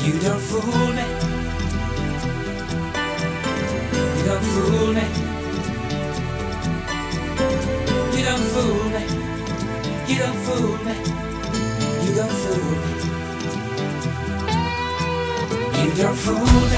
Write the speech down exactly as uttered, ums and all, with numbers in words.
You don't fool me. You don't fool me. You don't fool me. You don't fool me. You don't fool me. You don't fool me.